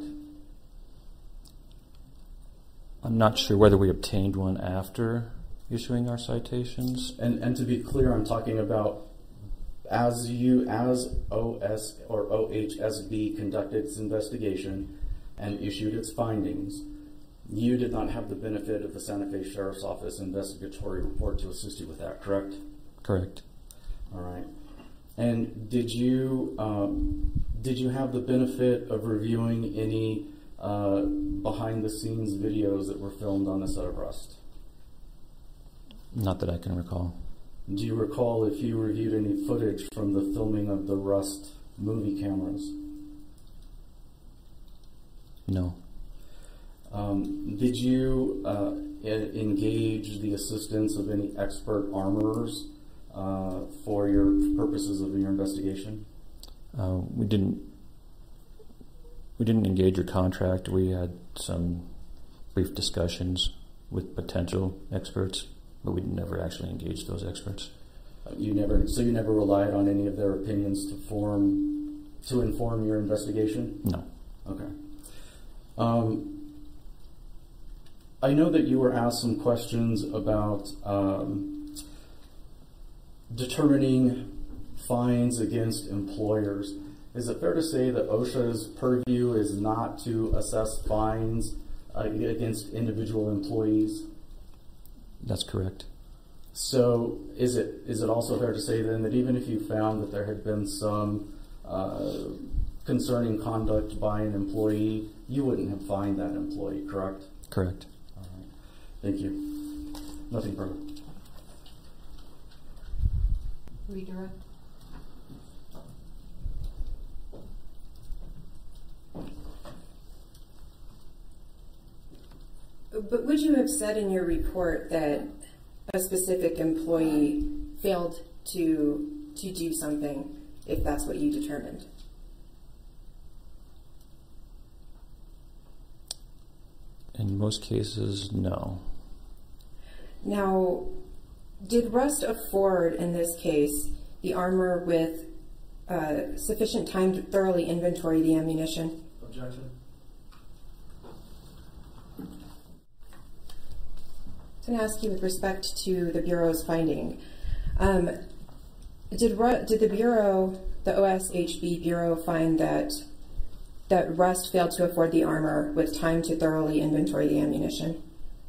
I'm not sure whether we obtained one after issuing our citations. And and to be clear, I'm talking about as you as O S or O H S B conducted its investigation and issued its findings, you did not have the benefit of the Santa Fe Sheriff's Office investigatory report to assist you with that, correct? Correct. All right. And did you um, did you have the benefit of reviewing any uh, behind-the-scenes videos that were filmed on the set of Rust? Not that I can recall. Do you recall if you reviewed any footage from the filming of the Rust movie cameras? No. Um, did you uh, e- engage the assistance of any expert armorers uh, for your purposes of your investigation? Uh, we didn't. We didn't engage a contract. We had some brief discussions with potential experts, but we never actually engaged those experts. Uh, you never. So you never relied on any of their opinions to form, to inform your investigation? No. Okay. Um, I know that you were asked some questions about um, determining fines against employers. Is it fair to say that OSHA's purview is not to assess fines uh, against individual employees? That's correct. So is it is it also fair to say then that even if you found that there had been some uh, concerning conduct by an employee, you wouldn't have fined that employee, correct? Correct. All right. Thank you. Nothing further. Redirect. But would you have said in your report that a specific employee failed to to do something if that's what you determined? In most cases, no. Now, did Rust afford, in this case, the armor with uh, sufficient time to thoroughly inventory the ammunition? Objection. I'm going to ask you with respect to the Bureau's finding. Um, did, Ru- did the Bureau, the O S H B Bureau, find that that Rust failed to afford the armor with time to thoroughly inventory the ammunition?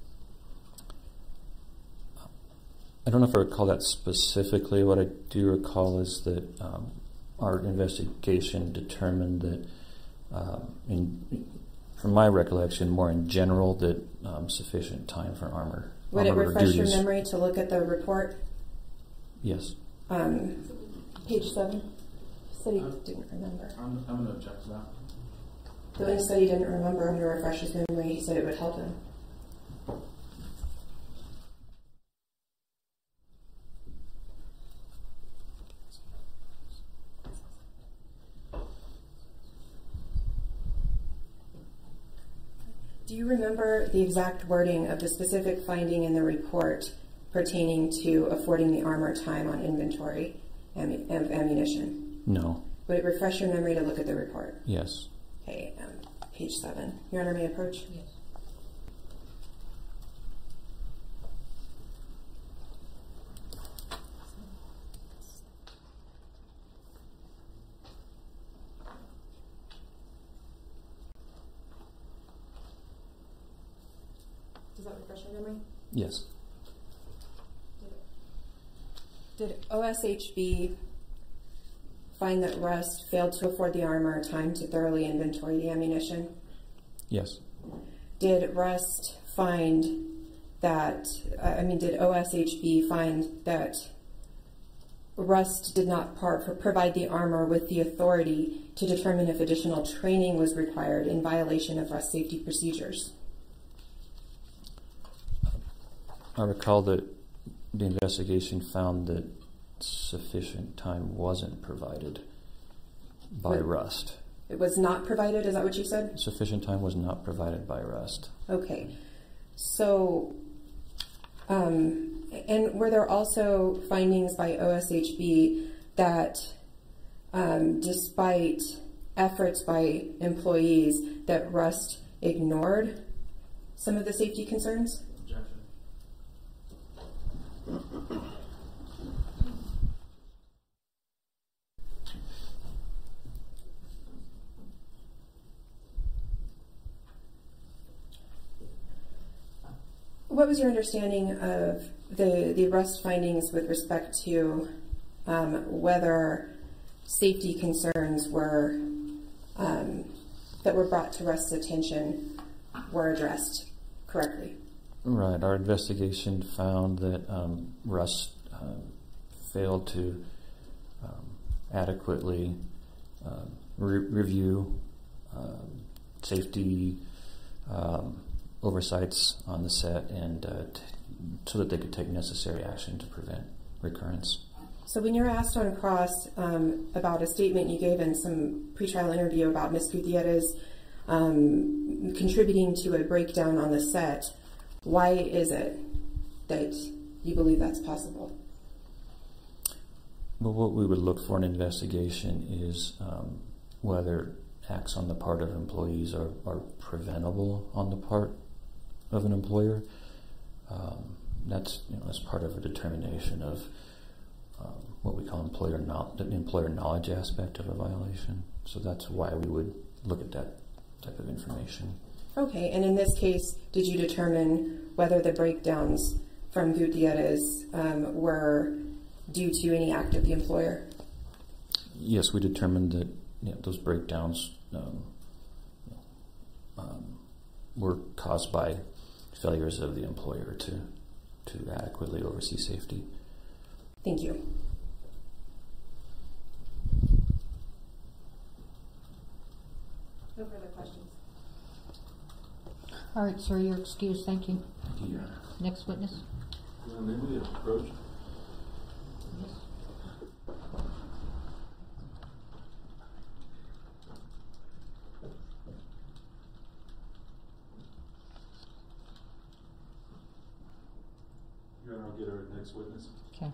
I don't know if I recall that specifically. What I do recall is that um, our investigation determined that, um, in, from my recollection, more in general, that um, sufficient time for armor. Would it armor refresh duties. your memory to look at the report? Yes. Um, page seven. Said he didn't remember. I'm, I'm going to object to that. The one said he didn't remember. I'm going to refresh his memory. He said it would help him. Do you remember the exact wording of the specific finding in the report pertaining to affording the armor time on inventory of ammunition? No. Would it refresh your memory to look at the report? Yes. Okay, um, page seven. Your Honor, may I approach? Yes. Does that refresh your memory? Yes. Did O S H B find that Rust failed to afford the armor time to thoroughly inventory the ammunition? Yes. Did Rust find that, uh, I mean, did O S H B find that Rust did not par- provide the armor with the authority to determine if additional training was required in violation of Rust safety procedures? I recall that the investigation found that sufficient time wasn't provided by What? Rust. It was not provided, is that what you said? Sufficient time was not provided by Rust. Okay. So, um, and were there also findings by O S H B that um, despite efforts by employees that Rust ignored some of the safety concerns? Objection. What was your understanding of the, the Rust findings with respect to um, whether safety concerns were um, that were brought to Rust's attention were addressed correctly? Right. Our investigation found that um, Rust uh, failed to um, adequately um, re- review um, safety um, oversights on the set, and uh, t- so that they could take necessary action to prevent recurrence. So when you're asked on cross um, about a statement you gave in some pretrial interview about Miz Gutierrez um, contributing to a breakdown on the set, why is it that you believe that's possible? Well, what we would look for in an investigation is um, whether acts on the part of employees are, are preventable on the part of an employer. Um, that's you know, that's part of a determination of um, what we call employer no- the employer knowledge aspect of a violation. So that's why we would look at that type of information. Okay, and in this case, did you determine whether the breakdowns from Gutierrez um, were due to any act of the employer? Yes, we determined that you know, those breakdowns um, um, were caused by failures of the employer to to adequately oversee safety. Thank you. No further questions. All right, sir, you're excused. Thank you. Thank you, Your Honor. Next witness. Uh, maybe we approach. Yes. Your Honor, I'll get our next witness. Okay.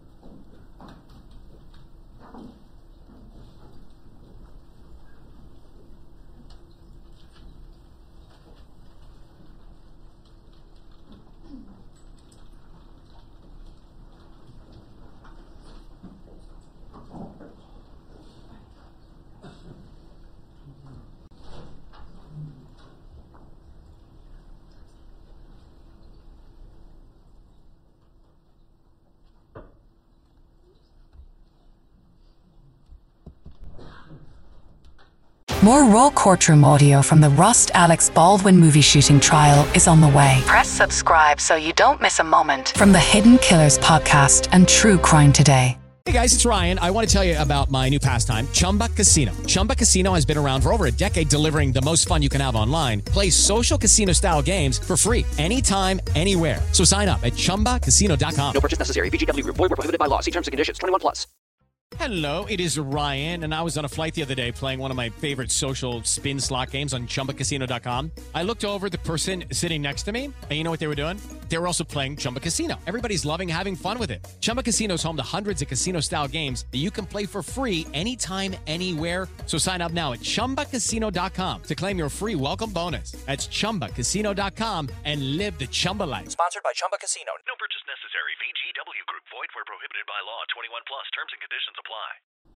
More raw courtroom audio from the Rust Alex Baldwin movie shooting trial is on the way. Press subscribe so you don't miss a moment from the Hidden Killers podcast and True Crime Today. Hey guys, it's Ryan. I want to tell you about my new pastime, Chumba Casino. Chumba Casino has been around for over a decade, delivering the most fun you can have online. Play social casino-style games for free anytime, anywhere. So sign up at chumba casino dot com. No purchase necessary. V G W Group. Void where prohibited by law. See terms and conditions. twenty-one plus. Hello, it is Ryan, and I was on a flight the other day playing one of my favorite social spin slot games on chumba casino dot com. I looked over at the person sitting next to me, and you know what they were doing? They were also playing Chumba Casino. Everybody's loving having fun with it. Chumba Casino is home to hundreds of casino-style games that you can play for free anytime, anywhere. So sign up now at chumba casino dot com to claim your free welcome bonus. That's chumba casino dot com and live the Chumba life. Sponsored by Chumba Casino. No purchase necessary. V G W Group. Void where prohibited by law. twenty-one plus. Terms and conditions apply.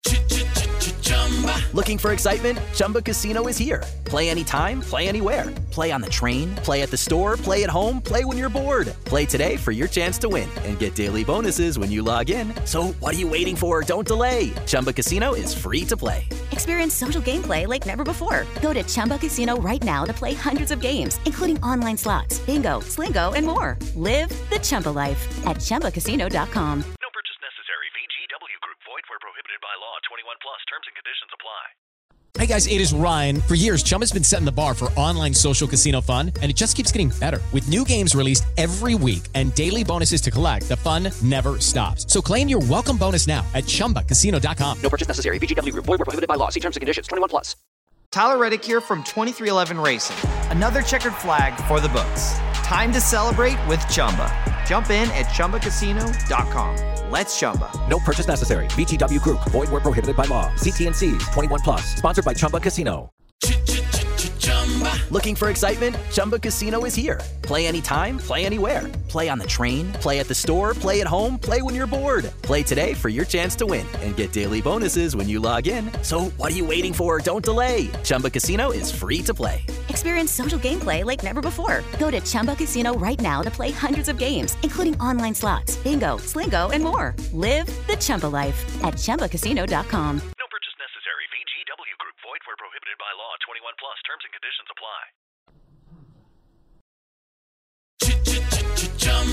Looking for excitement? Chumba Casino is here. Play anytime, play anywhere. Play on the train, play at the store, play at home, play when you're bored. Play today for your chance to win and get daily bonuses when you log in. So what are you waiting for? Don't delay. Chumba Casino is free to play. Experience social gameplay like never before. Go to Chumba Casino right now to play hundreds of games, including online slots, bingo, Slingo, and more. Live the Chumba life at chumba casino dot com. No purchase necessary. V G W Group. Void where prohibited by law. twenty-one plus. Terms and conditions apply. Hey guys, it is Ryan. For years, Chumba's been setting the bar for online social casino fun, and it just keeps getting better. With new games released every week and daily bonuses to collect, the fun never stops. So claim your welcome bonus now at chumba casino dot com. No purchase necessary. V G W Group. Void where prohibited by law. See terms and conditions. twenty-one plus. Tyler Reddick here from twenty-three eleven Racing. Another checkered flag for the books. Time to celebrate with Chumba. Jump in at chumba casino dot com. Let's Chumba. No purchase necessary. V G W Group. Void where prohibited by law. See T and C's. twenty-one plus. Sponsored by Chumba Casino. Looking for excitement? Chumba Casino is here. Play anytime, play anywhere. Play on the train, play at the store, play at home, play when you're bored. Play today for your chance to win and get daily bonuses when you log in. So what are you waiting for? Don't delay. Chumba Casino is free to play. Experience social gameplay like never before. Go to Chumba Casino right now to play hundreds of games, including online slots, bingo, Slingo, and more. Live the Chumba life at chumba casino dot com. No purchase necessary. V G W Group. Void where prohibited by law. twenty-one plus. Terms and conditions apply. Looking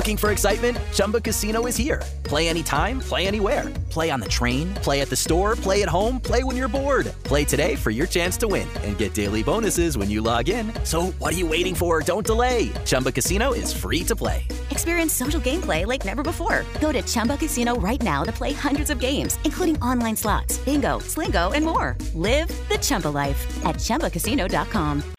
Looking for excitement? Chumba Casino is here. Play anytime, play anywhere. Play on the train, play at the store, play at home, play when you're bored. Play today for your chance to win and get daily bonuses when you log in. So what are you waiting for? Don't delay. Chumba Casino is free to play. Experience social gameplay like never before. Go to Chumba Casino right now to play hundreds of games, including online slots, bingo, Slingo, and more. Live the Chumba life at Chumba Casino dot com.